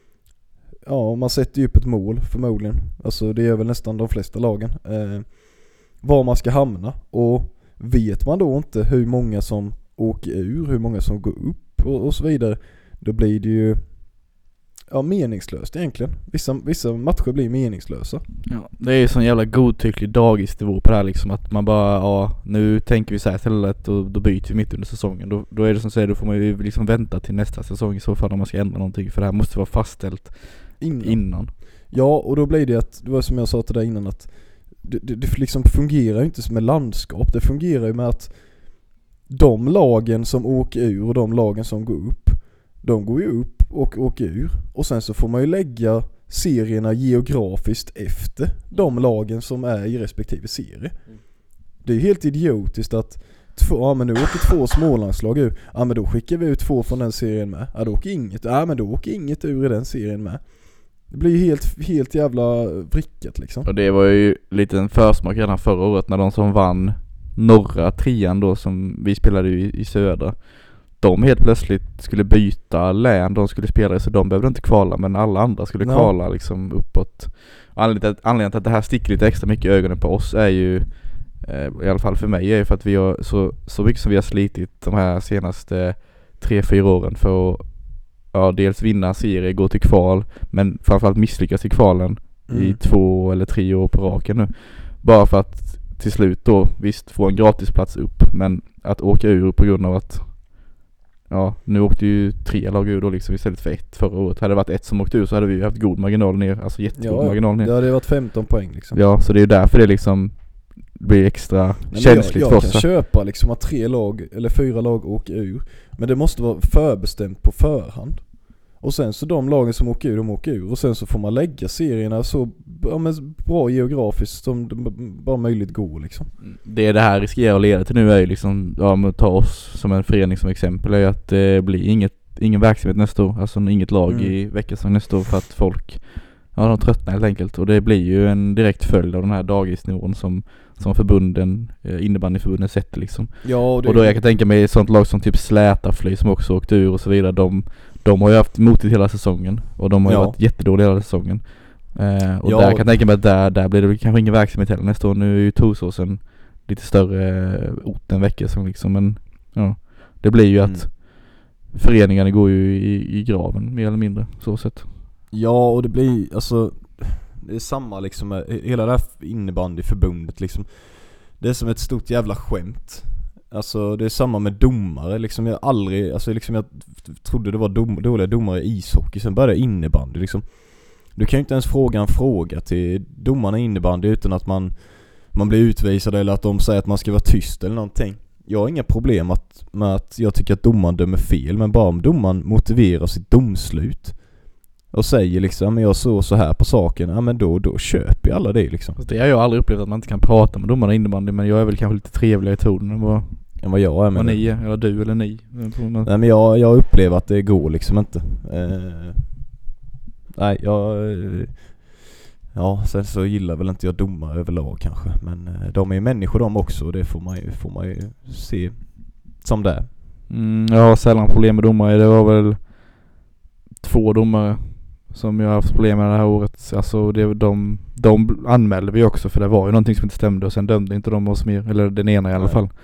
Ja, man sätter ju upp ett mål förmodligen. Alltså det är väl nästan de flesta lagen. Eh, var man ska hamna. Och vet man då inte hur många som åker ur, hur många som går upp och, och så vidare, då blir det ju ja, meningslöst egentligen. Vissa, vissa matcher blir meningslösa. Ja, det är ju sån jävla godtycklig dagisnivå på det här liksom, att man bara, ja, nu tänker vi så här istället och då byter vi mitt under säsongen. Då, då är det som säger, då får man ju liksom vänta till nästa säsong i så fall om man ska ändra någonting, för det här måste vara fastställt innan. innan. Ja, och då blir det att, det var som jag sa till dig innan, att det, det, det liksom fungerar ju inte som en landskap. Det fungerar ju med att de lagen som åker ur och de lagen som går upp, de går ju upp och åker ur. Och sen så får man ju lägga serierna geografiskt efter de lagen som är i respektive serie. Mm. Det är helt idiotiskt att två, ja men nu åker två Smålandslag ur. Ja men då skickar vi ut två från den serien med. Ja då åker inget. Ja men då åker inget ur i den serien med. Det blir ju helt, helt jävla vrickat liksom. Och det var ju lite en försmak redan förra året när de som vann norra trian då, som vi spelade i, i södra, de helt plötsligt skulle byta län, de skulle spela, så de behövde inte kvala, men alla andra skulle kvala no. liksom uppåt. Anledningen till, anledningen till att det här sticker lite extra mycket i ögonen på oss är ju, eh, i alla fall för mig, är ju för att vi har så, så mycket som vi har slitit de här senaste tre, fyra åren för att ja, dels vinna serier, gå till kval, men framförallt misslyckas i kvalen Mm. i två eller tre år på raken nu. Bara för att till slut då, visst, få en gratisplats upp, men att åka ur på grund av att ja, nu åkte ju tre lag ur då liksom istället för ett förra året. Hade det varit ett som åkte ur så hade vi haft god marginal ner, alltså jättegod Ja, marginal ner. det hade varit femton poäng liksom. Ja, så det är ju därför det liksom blir extra Nej, men känsligt jag, för jag oss. kan köpa liksom att tre lag eller fyra lag åker ur, men det måste vara förbestämt på förhand. Och sen så de lagen som åker ur, de åker ur. Och sen så får man lägga serierna så ja, men bra geografiskt som det bara möjligt går liksom. Det det här riskerar att leda till nu är ju liksom, ja men ta oss som en förening som exempel, är ju att det blir inget, ingen verksamhet nästa år. Alltså inget lag Mm. i veckan nästa år för att folk, ja de tröttnar helt enkelt. Och det blir ju en direkt följd av den här dagisnivån som, som förbunden, innebandyförbunden sätter liksom. Ja, och, det Och då jag kan tänka mig ett sånt lag som typ Slätafly som också åkt ur och så vidare, de De har ju haft motigt hela säsongen och de har ju Ja. varit jättedåliga hela säsongen. Eh, och Ja. där kan jag tänka mig att där, där blir det kanske ingen verksamhet heller nästa år. Nu är ju Torsåsen lite större ort än Väckelsång liksom, men ja, det blir ju Mm. att föreningarna går ju i, i graven mer eller mindre, så sett. Ja, och det blir alltså det är samma liksom med hela det här innebandyförbundet liksom. Det är som ett stort jävla skämt. Alltså det är samma med domare liksom. Jag aldrig, alltså liksom jag trodde det var dom, dåliga domare i ishockey, sen började innebandy liksom. Du kan ju inte ens fråga en fråga till domarna i innebandy utan att man man blir utvisad eller att de säger att man ska vara tyst eller någonting. Jag har inga problem att, med att jag tycker att domaren dömer fel, men bara om domaren motiverar sitt domslut och säger liksom, jag såg så här på saken, ja men då, då köper jag alla det liksom. Fast det har jag aldrig upplevt, att man inte kan prata med domarna i innebandy, men jag är väl kanske lite trevligare i tonen än vad, Än vad jag är med vad det. ni är, eller du eller ni. Men, Nej, men jag, jag upplever att det går liksom inte. Eh, nej, jag... Eh, ja, sen så gillar väl inte jag domare överlag kanske. Men eh, de är ju människor de också, och det får man ju, får man ju se som det är. Mm, jag har sällan problem med domare. Det var väl två domare som jag har haft problem med det här året. Alltså det, de, de anmälde vi också, för det var ju någonting som inte stämde, och sen dömde inte de oss mer, eller den ena i alla Nej. fall.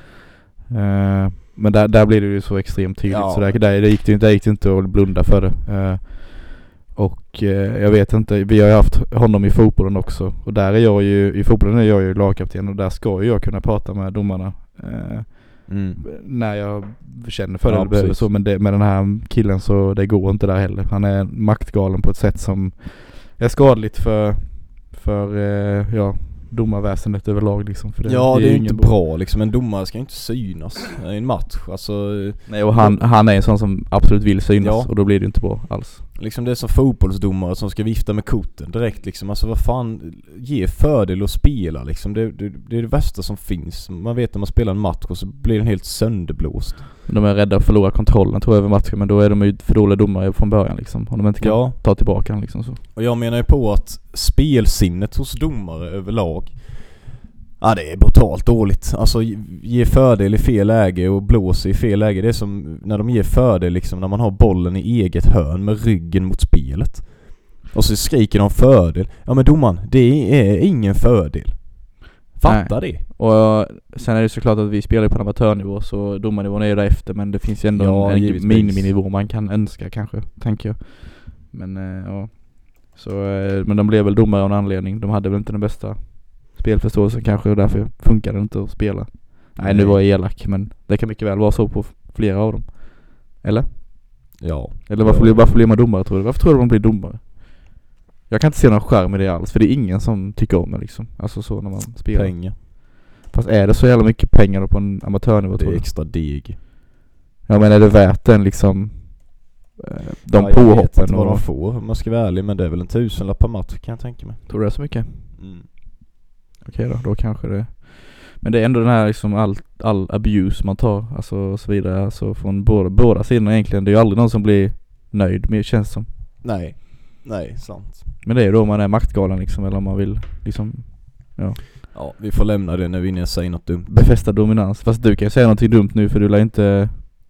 Uh, men där, där blir det ju så extremt tydligt, Ja. så där, där, det gick det, där gick det inte att blunda för det. Uh, och uh, jag vet inte, vi har ju haft honom i fotbollen också, och där är jag ju, i fotbollen är jag ju lagkapten, och där ska ju jag kunna prata med domarna uh, Mm. när jag känner för det, Ja, eller behöver precis. så, men det, med den här killen så det går inte där heller. Han är maktgalen på ett sätt som är skadligt för för eh, ja, domarväsendet överlag liksom, för det, Ja, det är ju ingen inte bra liksom. En domare ska inte synas i en match. Alltså, Nej, och han, han är en sån som absolut vill synas, Ja. och då blir det inte bra alls. liksom det är som fotbollsdomare som ska vifta med korten direkt liksom. Alltså vad fan, ge fördel att spela liksom. Det, det, det är det värsta som finns. Man vet när man spelar en match och så blir den helt sönderblåst. De är rädda att förlora kontrollen, tror jag, över matchen, men då är de ju för dåliga domare från början liksom, om de inte kan Ja. ta tillbaka den liksom så. Och jag menar ju på att spelsinnet hos domare överlag, ja, det är brutalt dåligt. Alltså ge fördel i fel läge och blåsa i fel läge. Det är som när de ger fördel liksom när man har bollen i eget hörn med ryggen mot spelet. Och så skriker de fördel. Ja men domaren, det är ingen fördel. Fatta det. Och sen är det såklart att vi spelar på amatörnivå, så domarnivån är ju där efter, men det finns ju ändå Ja, en givetvis. miniminivå man kan önska kanske, tänker jag. Men eh, ja. Så, eh, men de blev väl domare av en anledning. De hade väl inte den bästa spelförståelsen kanske, och därför funkar det inte att spela. Nej, Nej. nu var jag elak, men det kan mycket väl vara så på flera av dem. Eller? Ja. Eller varför, blir, varför blir man domare, tror du? Varför tror du man blir domare? Jag kan inte se någon skärm i det alls, för det är ingen som tycker om det liksom. Alltså så när man spelar. Pengar. Fast är det så jävla mycket pengar då på en amatörnivå, Det tror är du? extra deg. Ja, men är det värt den liksom, eh, de Ja, jag vet påhoppen inte vad och... de får, om man ska vara ärlig, men det är väl en tusenlapp per match kan jag tänka mig. Tror du det är så mycket? Mm. Okej då, då kanske det... Men det är ändå den här liksom all, all abuse man tar, alltså och så vidare, alltså från båda, båda sidorna egentligen. Det är ju aldrig någon som blir nöjd med, känns som. Nej. Nej, sant. Men det är ju då man är maktgalen liksom, eller om man vill liksom, ja, Ja, vi får lämna det när vi inte säger något dumt. befästa dominans. Fast du kan ju säga någonting dumt nu, för du lär inte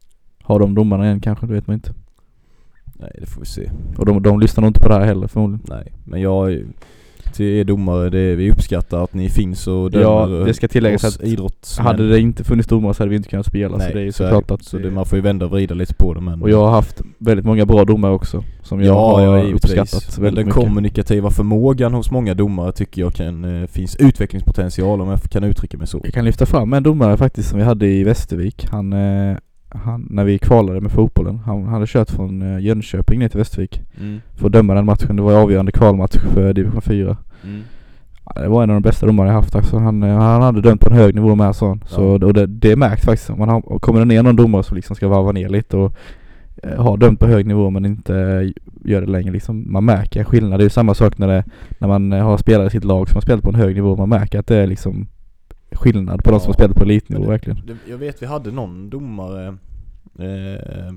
ha de domarna än kanske, det vet man inte. Nej, det får vi se. Och de, de lyssnar nog inte på det här heller förmodligen. Nej, men jag till er domare. Det, vi uppskattar att ni finns och dömer Ja, det ska tilläggas oss att idrottsmän. Hade det inte funnits domare så hade vi inte kunnat spela. Nej, så det är ju så, såklart att så det, man får ju vända och vrida lite på det. Men och jag har haft väldigt många bra domare också som jag ja, har ja, uppskattat men väldigt den mycket. kommunikativa förmågan hos många domare tycker jag kan, eh, finns utvecklingspotential, om jag kan uttrycka mig så. Jag kan lyfta fram en domare faktiskt som vi hade i Västervik. Han, eh, han när vi kvalade med fotbollen. Han hade kört från eh, Jönköping ner till Västervik Mm. för att döma den matchen. Det var avgörande kvalmatch för division fyra. Mm. Ja, det var en av de bästa domare jag haft. Alltså, han, eh, han hade dömt på en hög nivå med sån. Så, Ja. och det, det märks faktiskt. Om man har, kommer det ner någon domare som liksom ska varva ner lite och eh, har dömt på hög nivå men inte eh, gör det längre. Liksom, man märker en skillnad. Det är ju samma sak när, det, när man eh, har spelare i sitt lag som har spelat på en hög nivå. Man märker att det är liksom skillnad på de Ja, som har spelat på elitnivå det, verkligen. Det, jag vet vi hade någon domare eh,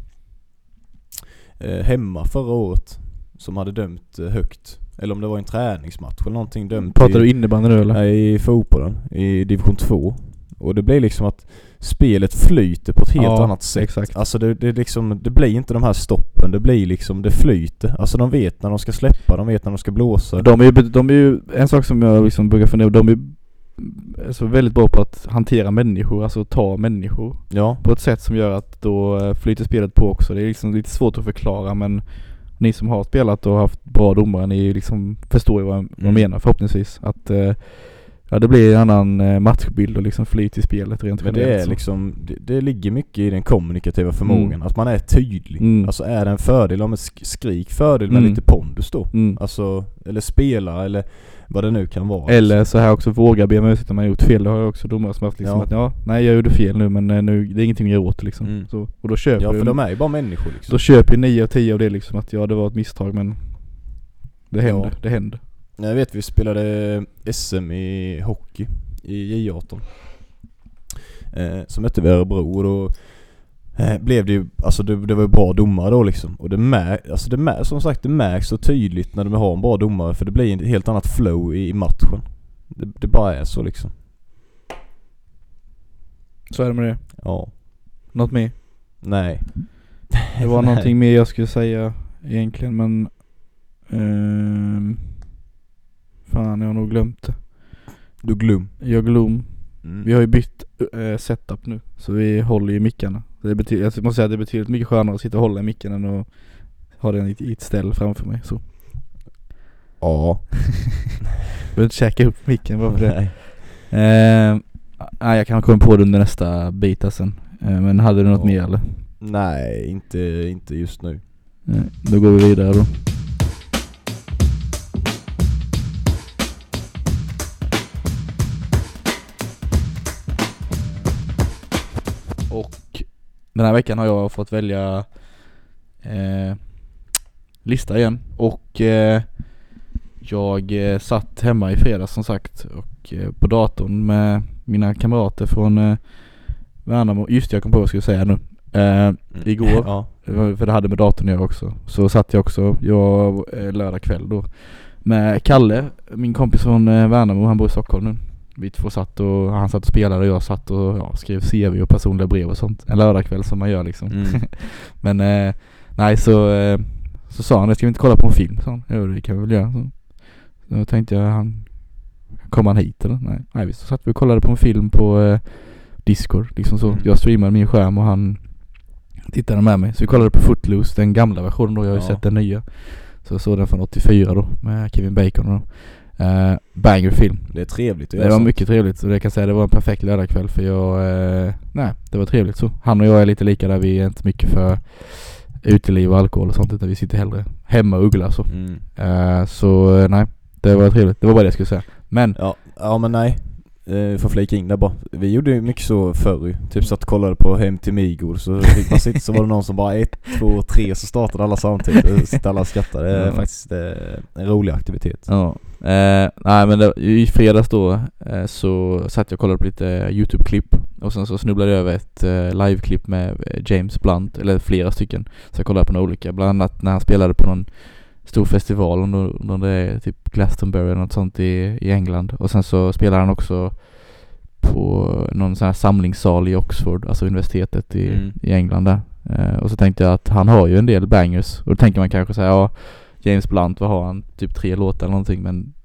eh, hemma förra året som hade dömt eh, högt. Eller om det var en träningsmatch eller någonting dömt. Pratar i, du innebandy nu eller? Nej, i fotbollen i division två. Och det blir liksom att spelet flyter på ett helt Ja, annat sätt. exakt. Alltså det, det, liksom, det blir inte de här stoppen. Det blir liksom, det flyter. Alltså de vet när de ska släppa, de vet när de ska blåsa. De är ju, de är ju en sak som jag liksom brukar fundera på. De är ju alltså väldigt bra på att hantera människor, alltså ta människor Ja. på ett sätt som gör att då eh, flyter spelet på också. Det är liksom lite svårt att förklara, men ni som har spelat och haft bra domare, ni liksom förstår ju vad jag Mm. menar förhoppningsvis. Att eh, ja, det blir en annan eh, matchbild och liksom flyt i spelet rent Men det generellt är så. liksom, det, det ligger mycket i den kommunikativa förmågan. Mm. Att man är tydlig. Mm. Alltså är det en fördel, om ett sk- skrik fördel med Mm. lite pondus då. Mm. Alltså, eller spela eller vad det nu kan vara. Eller så här också, våga be om ursäkt om man har gjort fel. Det har jag också domare som haft liksom Ja. att ja, nej jag gjorde fel nu men eh, nu, det är ingenting jag gör åt liksom. Mm. Så, och då köper Ja, för ju- de är ju bara människor liksom. Då köper ju nio av tio av det liksom att ja, det var ett misstag men det händer, Ja. det händer. Jag vet vi spelade S M i hockey i J arton. Eh, som mötte vi Örebro och då eh, blev det ju, alltså det, det var ju bra domare då liksom. Och det märks, alltså det märks, som sagt det märks så tydligt när de har en bra domare, för det blir ett helt annat flow i, i matchen. Det, det bara är så liksom. Så är det med det. Ja. Något mer? Nej. Det var Nej. någonting mer jag skulle säga egentligen men ehm, fan jag har nog glömt det. Du glöm. Jag glöm. Mm. Vi har ju bytt äh, setup nu så vi håller ju mickarna. Det betyder, jag måste säga att det betyder mycket skönare att sitta och hålla i micken än att ha den i, i ett ställ framför mig så. Ja. Jag behöver inte käka upp micken bara för det. Nej. Eh, nej, jag kan komma på det under nästa bit sen. Eh, men hade du något Ja. mer eller? Nej, inte, inte just nu. Nej, då går vi vidare då. Och den här veckan har jag fått välja eh, lista igen. Och eh, jag eh, satt hemma i fredags som sagt och eh, på datorn med mina kamrater från eh, Värnamo. Just det, jag kom på vad jag skulle säga nu. Eh, igår, Ja. för det hade med datorn jag också. Så satt jag också, jag eh, lördag kväll då med Kalle, min kompis från eh, Värnamo, han bor i Stockholm nu. Vi två satt och han satt och spelade och jag satt och ja, skrev C V och personliga brev och sånt. En lördagkväll som man gör liksom. Mm. Men eh, nej så eh, så sa han, ska vi inte kolla på en film? Så han, ja det kan vi väl göra. Så, så då tänkte jag, han kommer han hit eller? Nej, nej så satt vi och kollade på en film på eh, Discord liksom så. Mm. Jag streamade min skärm och han tittade med mig. Så vi kollade på Footloose, den gamla versionen då. Jag har ju Ja. sett den nya. Så jag såg den från åttiofyra då med Kevin Bacon då. Uh, banger film. Det är trevligt att Det göra var sånt. mycket trevligt och det kan jag säga, det var en perfekt lördagkväll för jag, eh, nej det var trevligt så. Han och jag är lite lika där, vi är inte mycket för uteliv och alkohol och sånt utan vi sitter hellre hemma och ugglar så. Mm. Uh, så eh, nej, det var trevligt, det var bara det jag skulle säga. Men, Ja, ja men nej. Eh, får flika in där bara. Vi gjorde ju mycket så förr ju. Typ så att kollade på Hem till Migor så fick man sitta, så var det någon som bara ett, två, tre så startade alla samtidigt och sitter alla och skrattar. Det är Ja. faktiskt eh, en rolig aktivitet. ja. Eh, nej men det, i fredags då eh, så satt jag och kollade på lite YouTube-klipp och sen så snubblade jag över ett eh, live-klipp med eh, James Blunt, eller flera stycken. Så jag kollade på några olika, bland annat när han spelade på någon stor festival och det är typ Glastonbury eller något sånt i, i England. Och sen så spelar han också på någon sån här samlingssal i Oxford, alltså universitetet i, Mm. i England där. Eh, och så tänkte jag att han har ju en del bangers. Och då tänker man kanske säga, ja, James Blunt, vad har han? Typ tre låtar eller någonting. Men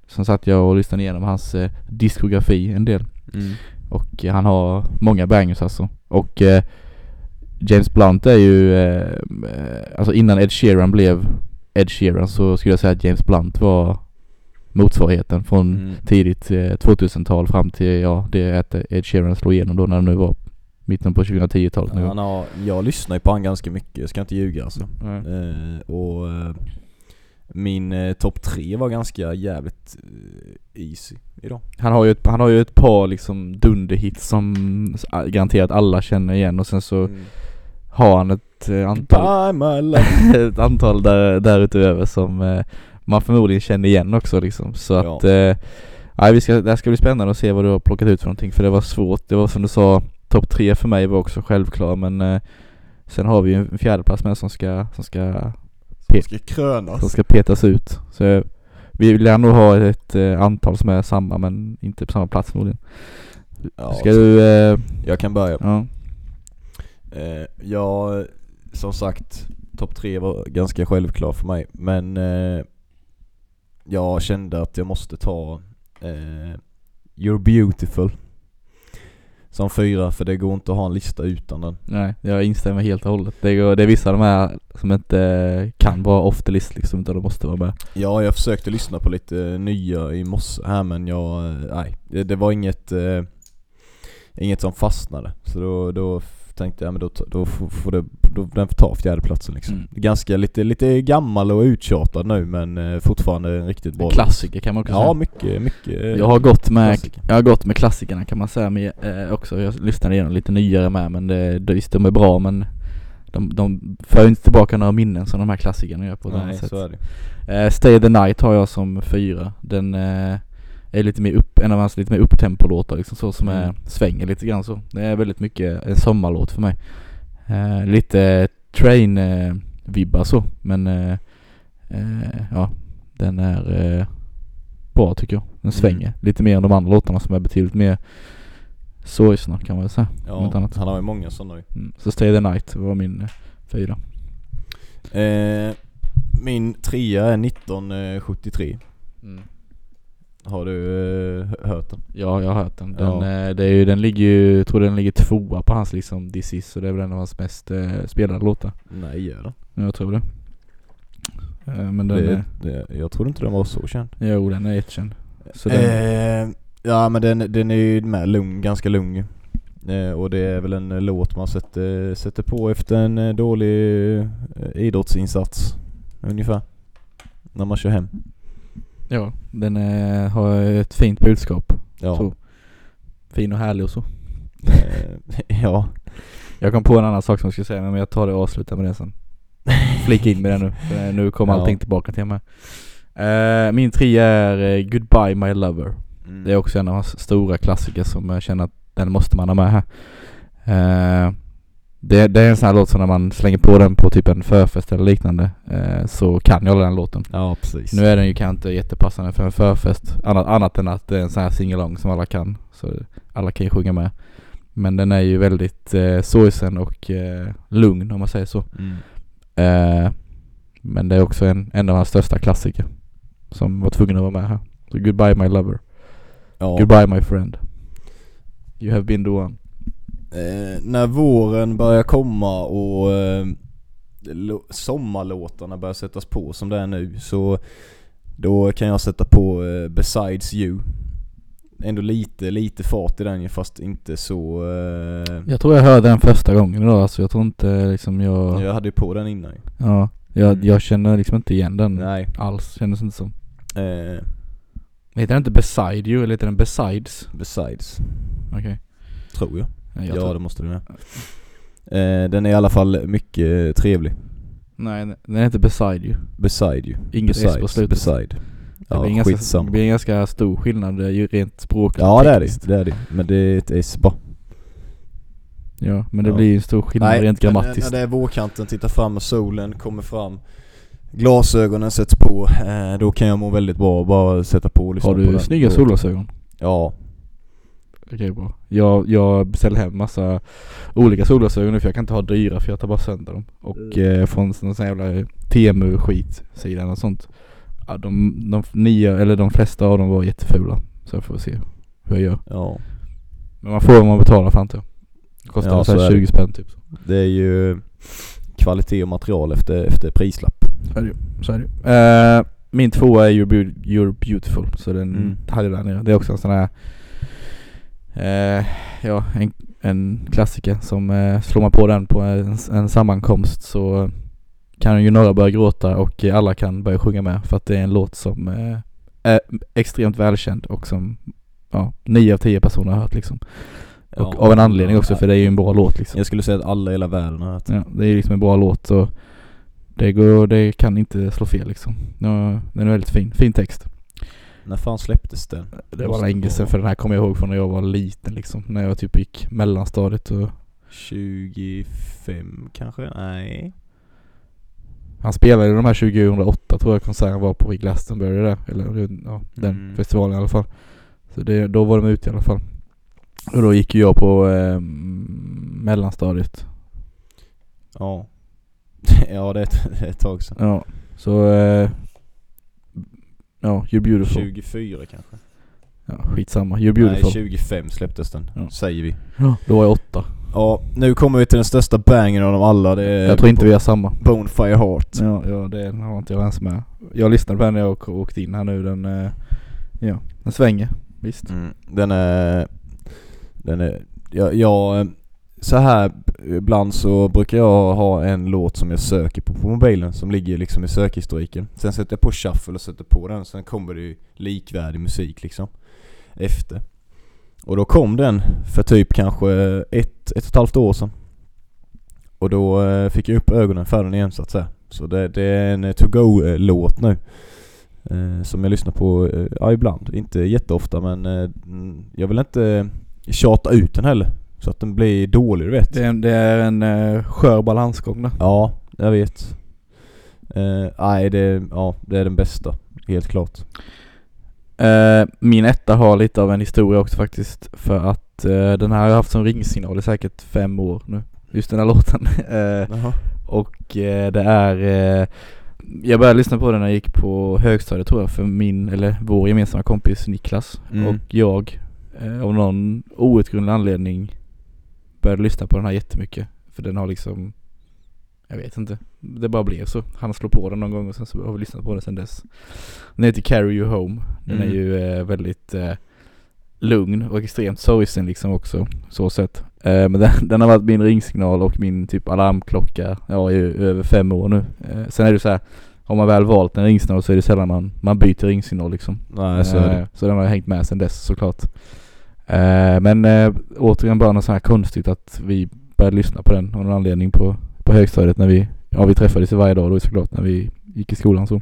Sen satt jag och lyssnade igenom hans eh, diskografi en del. Mm. Och eh, han har många bangers alltså. Och eh, James Blunt är ju eh, alltså innan Ed Sheeran blev Ed Sheeran så skulle jag säga att James Blunt var motsvarigheten från Mm. tidigt eh, tvåtusental fram till ja, det att Ed Sheeran slog igenom då när det nu var mitten på tjugohundratio-talet. Ja, han har, jag lyssnar ju på han ganska mycket, jag ska inte ljuga alltså. Mm. Eh, och eh, min eh, topp tre var ganska jävligt eh, easy idag. Han har ju ett, han har ju ett par liksom dunderhits som garanterat alla känner igen och sen så Mm. har han ett eh, antal Bye, my love. ett antal där, därutöver som eh, man förmodligen känner igen också liksom. Så Ja. att eh, nej, vi ska, det här ska bli spännande att se vad du har plockat ut för någonting, för det var svårt. Det var som du sa, topp tre för mig var också självklar, men eh, sen har vi ju en fjärde plats med som ska som ska, Som ska krönas. som ska petas ut. Så eh, vi vill nog ha ett eh, antal som är samma men inte på samma plats förmodligen. Ja, Ska du eh, jag kan börja. ja. Eh, ja, som sagt, topp tre var ganska självklar för mig. Men eh, jag kände att jag måste ta eh, You're Beautiful som fyra, för det går inte att ha en lista utan den. Nej, jag instämmer helt och hållet. Det, går, det är vissa av de här som inte kan vara off the list liksom, utan de måste vara med. Ja, jag försökte lyssna på lite nya i morse här, men jag, nej, det, det var inget eh, inget som fastnade. Så då, då tänkte jag, men då, då får det, då, den får ta fjärdeplatsen liksom. Mm. Ganska lite, lite gammal och uttjatad nu, men eh, fortfarande en riktigt bra. Klassiker kan man också Ja, säga. mycket, mycket. Jag har gått med klassiker. jag har gått med klassikerna kan man säga med, eh, också. Jag lyssnade igenom lite nyare med, men det, det, visst, de är bra, men de, de för inte tillbaka några minnen som de här klassikerna gör på ett annat Nej, sätt. så är det. Eh, Stay the Night har jag som fyra. Den eh, är lite mer upp, en av hans lite mer upptempo-låtar liksom, så som Mm. är, svänger lite grann så. Det är väldigt mycket en sommarlåt för mig. Eh, lite train-vibbar eh, så, men eh, eh, ja, den är eh, bra tycker jag. Den svänger Mm. lite mer än de andra låtarna som är betydligt mer sorgsna kan man väl säga. Om inte Ja, annat. han har ju många sådana ju. Mm. Så Stay the Night var min eh, fyra. Eh, min trea är nitton sjuttiotre. Mm. Har du eh, hört den? Ja, jag har hört den. Den, Ja. eh, det är ju, den ligger ju, jag tror den ligger tvåa på hans liksom This Is, så det är väl en av hans mest eh, spelade låtar. Nej, gör den. Ja, jag tror det. Eh, men den Det, är, det, jag trodde inte den var så känd. jo, den är jättekänd. Så den, Eh, ja, men den, den är ju med lugn, ganska lugn. Eh, och det är väl en eh, låt man sätter, sätter på efter en eh, dålig eh, idrottsinsats ungefär, när man kör hem. ja, den är, har ett fint budskap. Ja. Så. Fin och härlig och så. Eh, ja. Jag kom på en annan sak som jag skulle säga, men jag tar det och avslutar med det sen. Flika in med det nu, för nu kommer Ja. allting tillbaka till mig. Uh, min trea är uh, Goodbye My Lover. Mm. Det är också en av hans stora klassiker som jag känner att den måste man ha med här. Uh, det, det är en sån här låt som när man slänger på den på typ en förfest eller liknande, uh, så kan jag den låten. Ja, precis. Nu är den ju kanske inte jättepassande för en förfest, annat, annat än att det är en sån här singalong som alla kan, så alla kan ju sjunga med. Men den är ju väldigt uh, sorgsen och uh, lugn om man säger så. Mm. Uh, men det är också en, en av hans största klassiker som var tvungen att vara med här. Så Goodbye My Lover. Ja. Goodbye My Friend. You have been the one. Eh, när våren börjar komma och eh, lo- sommarlåtarna börjar sättas på som det är nu, så då kan jag sätta på eh, Besides You. Ändå lite, lite fart i den ju, fast inte så... Eh, Jag tror jag hörde den första gången då, alltså jag tror inte liksom jag... jag hade ju på den innan ju. Ja, jag, Mm. jag känner liksom inte igen den Nej. alls, kändes inte som. Eh, Heter den inte Beside You eller heter den Besides? besides, Okej. tror jag. Nej, jag ja, tror... det måste du med. Eh, den är i alla fall mycket trevlig. Nej, den är inte Beside You. Beside You. Inget S på Besides, slutet. beside. Det Ja, blir en ganska, det skitsamma. blir en ganska stor skillnad, det är ju rent språkligt. Ja, det är tekniskt. det, det är det. Men det är ett S bara. Ja, men det Ja. blir ju en stor skillnad rent men grammatiskt. när det är vårkanten, tittar fram och solen kommer fram, glasögonen sätts på, eh, då kan jag må väldigt bra och bara sätta på och lyssna Har på du den. snygga Då- solglasögon? Ja. Okej, bra. Jag, jag beställde hem massa olika solglasögon nu, för jag kan inte ha dyra för jag tar bara sönder dem. Och Mm. eh, från någon sån jävla T M U-skit sidan och sånt. ja, de, de nio, eller de flesta av dem var jättefula. Så jag får se hur jag gör. Ja. Men man får vad man betalar för inte. Det kostar Ja, så här så är tjugo det. spänn typ. Det är ju kvalitet och material efter, efter prislapp. Så är det ju. Så är det ju. Eh, min tvåa är You're, Beau- You're Beautiful. Så den Mm. hade jag där nere. Det är också en sån här eh, ja, en, en klassiker som eh, slår man på den på en, en sammankomst så kan ju några börja gråta och alla kan börja sjunga med för att det är en låt som eh, är extremt välkänd och som ja, nio av tio personer har hört liksom. Ja. Och av en anledning också, för det är ju en bra låt liksom. Jag skulle säga att alla i hela världen har hört. Ja, det är liksom en bra låt och det, går, det kan inte slå fel liksom. Ja, den är väldigt fin, fin text. När fan släpptes den? Det var länge sedan, för den här kommer jag ihåg från när jag var liten liksom. När jag typ gick mellanstadiet och tjugofem kanske? Nej. han spelade de här tjugohundraåtta tror jag konserten var på i Glastonbury där. Eller ja, den Mm. festivalen i alla fall. Så det, då var de ute i alla fall. Och då gick jag på eh, mellanstadiet. Ja. Ja, det är, ett, det är ett tag sedan. Ja, så eh, ja, You're Beautiful. tjugofyra kanske? Ja, skitsamma. You're Beautiful. Nej, tjugofem släpptes den, Ja. säger vi. Ja, då var jag åtta. Ja, nu kommer vi till den största bangen av dem alla. Det är Jag tror inte vi har samma. Bonefire Heart. Ja, ja, det har inte jag ens med. Jag lyssnade på den när jag åkte in här nu. Den, eh, ja, den svänger. Visst. Mm, den är... Den är... Jag, jag... Så här, ibland så brukar jag ha en låt som jag söker på på mobilen som ligger liksom i sökhistoriken. Sen sätter jag på shuffle och sätter på den. Sen kommer det ju likvärdig musik liksom efter. Och då kom den för typ kanske ett, ett och ett halvt år sedan. Och då eh, fick jag upp ögonen för den igen så att säga. Så det, det är en to-go-låt nu. Eh, som jag lyssnar på eh, ja, ibland. Inte jätteofta, men eh, jag vill inte tjata ut den heller. Så att den blir dålig, du vet. Det är en, det är en uh, skör balansgång där. Ja, jag vet. Eh, nej, det, ja, det är den bästa. Helt klart. Uh, min etta har lite av en historia också faktiskt. För att uh, den här har jag haft som ringsignal i säkert fem år nu. Just den här låten. uh, och uh, det är... Uh, jag började lyssna på den när jag gick på högstadiet tror jag. För min, eller vår gemensamma kompis Niklas. Mm. Och jag uh, av någon outgrundlig anledning började lyssna på den här jättemycket. För den har liksom... Jag vet inte. Det bara blev så. Han slår på den någon gång och sen så har vi lyssnat på den sen dess. Den heter Carry You Home. Den Mm. är ju eh, väldigt eh, lugn och extremt sorgsen liksom också. Så sett. Eh, men den, den har varit min ringsignal och min typ alarmklocka ja, i över fem år nu. Eh, sen är det så här. Har man väl valt en ringsignal så är det sällan man, man byter ringsignal liksom. Nej, så är det. Eh, så den har hängt med sen dess såklart. Eh, men eh, återigen bara något så här konstigt att vi började lyssna på den av någon anledning på, på högstadiet när vi, ja vi träffades varje dag då såklart när vi gick i skolan så.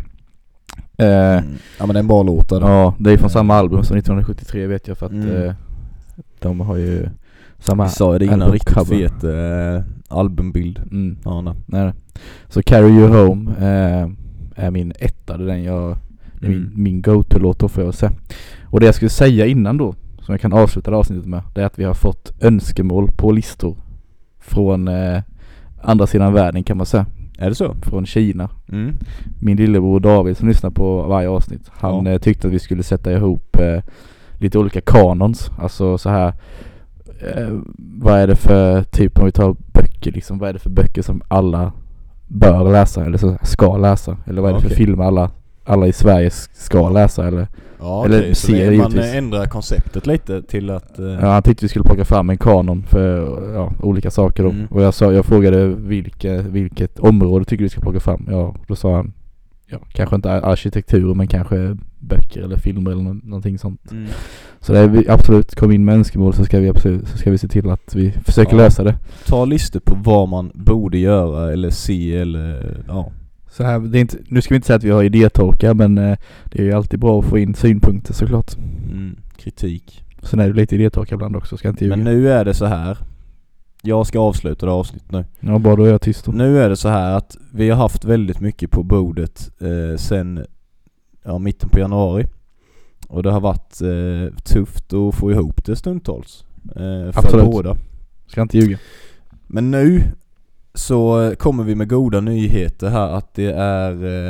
Eh, Mm. Ja, men det är en bra låt där. ja, det är från samma album som nittonhundrasjuttiotre vet jag för att Mm. eh, de har ju samma Vi sa det innan, album riktigt cover. fet eh, albumbild. Mm. Ja, nej. Nej, nej. Så Carry You Home eh, är min etta, det är den jag det är min, Mm. min go-to-låt då får jag säga. Och det jag skulle säga innan då som jag kan avsluta det avsnittet med, det är att vi har fått önskemål på listor från eh, andra sidan världen kan man säga. Är det så? Från Kina. Mm. Min lillebror David som lyssnar på varje avsnitt, han Ja. eh, tyckte att vi skulle sätta ihop eh, lite olika kanons. Alltså så här eh, vad är det för typ om vi tar böcker liksom, vad är det för böcker som alla bör läsa eller så ska läsa? Eller vad är det för Okej. filmer alla, alla i Sverige ska läsa eller Ja, eller okej, så ser det, man givetvis. ändrar konceptet lite till att... Eh, Ja, han tyckte vi skulle plocka fram en kanon för ja, olika saker då. Mm. Och jag sa, jag frågade vilka, vilket område tycker du vi ska plocka fram? Ja, då sa han ja, kanske inte arkitektur men kanske böcker eller filmer eller nå- någonting sånt. mm. Så det är vi absolut, kom in med önskemål så ska vi absolut, så ska vi se till att vi försöker Ja. lösa det. Ta listor på vad man borde göra eller se eller... Ja. Så här, det är inte, nu ska vi inte säga att vi har idétorka men eh, det är ju alltid bra att få in synpunkter såklart. Mm. Kritik. Sen är det lite idétorka ibland också, ska jag inte ljuga. Men nu är det så här. Jag ska avsluta det avsnitt nu. Ja, bara då är jag tyst då. Nu är det så här att vi har haft väldigt mycket på bordet eh, sen ja, mitten på januari. Och det har varit eh, tufft att få ihop det stundtals. Eh, för Absolut. båda. Ska inte ljuga. Men nu så kommer vi med goda nyheter här att det är eh,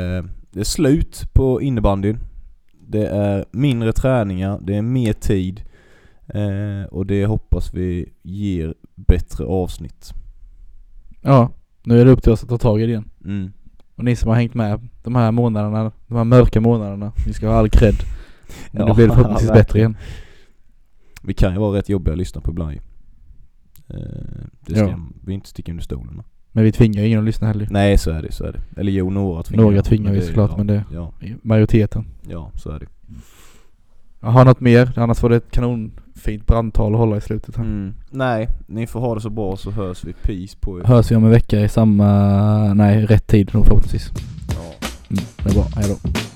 det är slut på innebandyn. Det är mindre träningar, det är mer tid. Eh, och det hoppas vi ger bättre avsnitt. Ja, nu är det upp till oss att ta tag i det igen. Mm. Och ni som har hängt med de här månaderna, de här mörka månaderna, ni ska ha all cred. Men Ja, det blir det förhoppningsvis bättre igen. Vi kan ju vara rätt jobbiga att lyssna på ibland. Eh, det ska Ja. vi inte sticka under stolen. Men vi tvingar ingen att lyssna heller. Nej, så är det, så är det. Eller jo, några tvingar. Några tvingar men vi det- såklart, ja, men det Ja, är majoriteten. ja, så är det. Jag har något mer, annars var det ett kanonfint brandtal att hålla i slutet här. Mm. Nej, ni får ha det så bra, så hörs vi. Peace på er. Hörs vi om en vecka i samma, nej, rätt tid nog förhoppningsvis. Ja. Mm, det är bra, hej då.